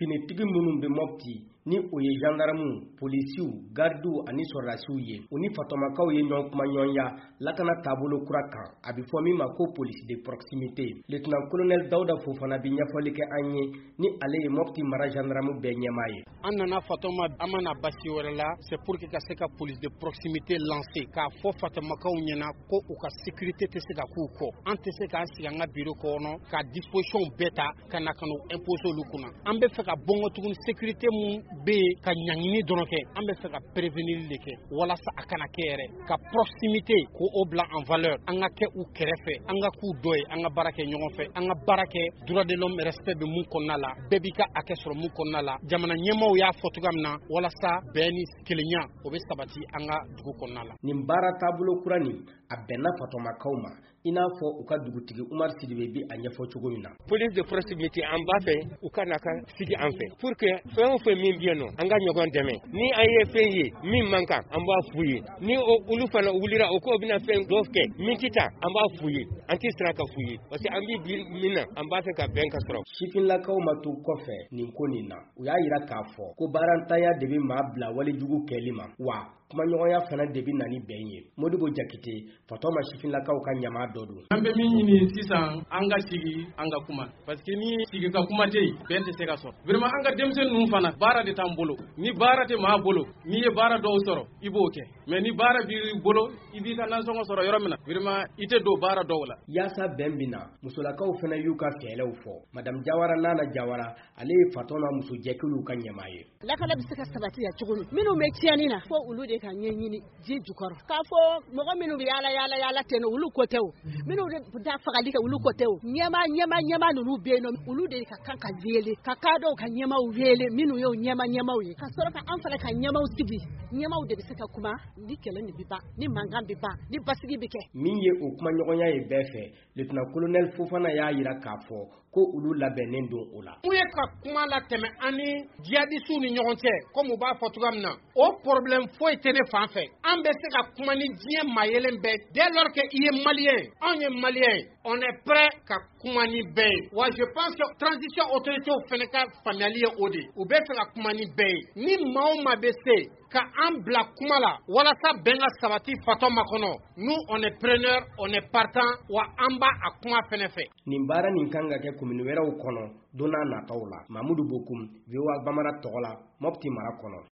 finitigi minnu bɛ Mopti ni o ye gendarmew, policiers, gardes ani sɔrɔdasiw ye. U ni fatomakaw ye ɲɔgɔn kuma ɲɔgɔnya lakana taabolo kura kan. A bɛ fɔ min ma ko police de proximité. Lieutenant colonel Dawuda Fofana bi ɲɛfɔli kɛ an ye ni ale ye Mopti mara gendarmew bɛɛ ɲɛmaa ye. An nana Fatoma an mana basi wɛrɛ la, c'est pour que ka se ka police de proximité lancer k'a fɔ fatomakaw ɲɛna ko u ka sécurité tɛ se ka k'u kɔ. An tɛ se k'an sigi an ka bureau kɔnɔ ka disposition bɛɛ ta ka na ka n'u imposer olu kunna. An bɛ fɛ ka bɔngɔ tuguni sécurité mun bɛ ka ɲangini dɔrɔn kɛ, an bɛ fɛ ka prévenir de kɛ walasa a kana kɛ yɛrɛ ka proximité ko o bila en valeur. An ka kɛ u kɛrɛfɛ, an ka k'u dɔ ye, an ka baara kɛ ɲɔgɔn fɛ, an ka baara kɛ droit de l'homme respect bɛ mun kɔnɔna la, bɛɛ b'i ka hakɛ sɔrɔ mun kɔnɔna la. Jamana ɲɛmaaw y'a fɔ cogoya min na walasa bɛn ni kelenya o bɛ sabati an ka dugu kɔnɔna la. Nin baara taabolo kura nin a bɛnna fatomakaw ma i n'a fɔ u ka dugutigi Umar Sidibe bi a ɲɛfɔ cogo min na. Police de proximité an b'a fɛ u ka na ka sigi an fɛ pour que fɛn o fɛn min bɛ yen nɔ an ka ɲɔgɔn dɛmɛ. Ni an ye fɛn ye min man kan an b'a f'u ye. Ni olu fana wulira o ko bɛna fɛn dɔ kɛ min tɛ taa an b'a f'u ye. An tɛ siran ka f'u ye parce que an bɛ bi min na an b'a fɛ ka bɛn ka sɔrɔ. Sifinlakaw ma to kɔfɛ nin ko nin na u y'a yira k'a fɔ ko baarantanya de bɛ maa bila walijugu kɛli ma wa kumaɲɔgɔnya fana de bɛ na ni bɛn ye. Modibo Jakite Fatoma Sifinlakaw ka ɲamaa dɔ don. An bɛ min ɲini sisan an ka sigi an ka kuma parce que ni sigi ka kuma tɛ yen bɛn tɛ se ka sɔrɔ. Vraiment an ka denmisɛnnin ninnu fana baara de t'an bolo ni baara tɛ maa bolo n'i ye baara dɔw sɔrɔ i b'o kɛ mais ni baara b'i bolo i b'i ka nasɔngɔ sɔrɔ yɔrɔ min na vraiment i tɛ don baara dɔw la. Yaasa bɛn bɛ na musolakaw fana y'u ka fɛɛrɛw fɔ. Madame Jawara Nana Jawara ale ye Fatoma musojɛkuluw ka ɲɛmaa ye. Lakana bɛ se ka sabati ya cogo min minnu bɛ tiɲɛni na fo olu de ka ɲɛɲini ji jukɔrɔ k'a fɔ mɔgɔ minnu bɛ yaala tɛ olu ko tɛ o minnu bɛ taa fagali kɛ olu ko tɛ o ɲɛma ninnu bɛ yen nɔ olu de ka kan ka wele ka kadɔw ka ɲɛmaw wele minnu y'o ɲɛmaw ye ka sɔrɔ ka an fana ka ɲɛmaw sigi ɲɛmaw de bɛ se ka kuma ni kɛlɛ ni bɛ ban ni mankan bɛ ban ni basigi bɛ kɛ. Min ye o kuma ɲɔgɔnya ye bɛɛ fɛ Lieutenant colonel Fofana y'a yira k'a fɔ ko olu labɛnnen don o la. Mun ye ka kuma la tɛmɛ ani djihadistes ni ɲɔgɔn cɛ comme u b'a fɔ cogoya min na o problème foyi tɛ ne fan fɛ an bɛ se ka kuma ni diɲɛ mayɛlɛn bɛɛ dès lors que i ye malien anw ye malien on est prêt ka kuma ni bɛɛ ye wa je pense que transition autorité fana ka faamuyali ye o de u bɛ fɛ ka kuma ni bɛɛ ye ni maa o maa bɛ se ka an bila kuma la walasa bɛn ka sabati Fatoma kɔnɔ nous on est preneur on est partant wa an b'a a kuma fɛnɛ fɛ. Nin baara nin kan ka kɛ commune wɛrɛw kɔnɔ don n'a nataw la. Mamudu Bokum VOA Bamara tɔgɔ la Mopti mara kɔnɔ.